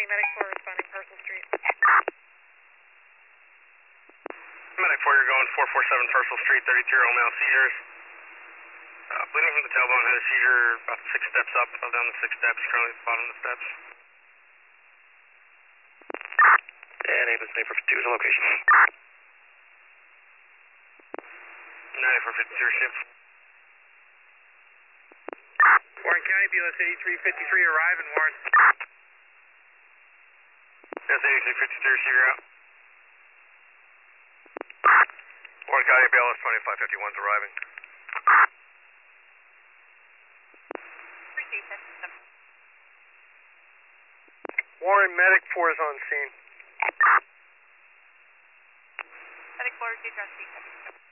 Medic 4 responding Parcel Street. Medic 4, you're going 447 Parcel Street, 33-year-old male seizures. Bleeding from the tailbone, had a seizure about 6 steps up, fell down the 6 steps, currently at the bottom of the steps. And Ava Sniper 52 is the location. 9452 shift. Warren County, BLS 8353, arrive in Warren. BLS 8353, receive your out. Warren County, BLS 2551 is arriving. Receive system. Warren, Medic 4 is on scene. Medic 4 received on scene.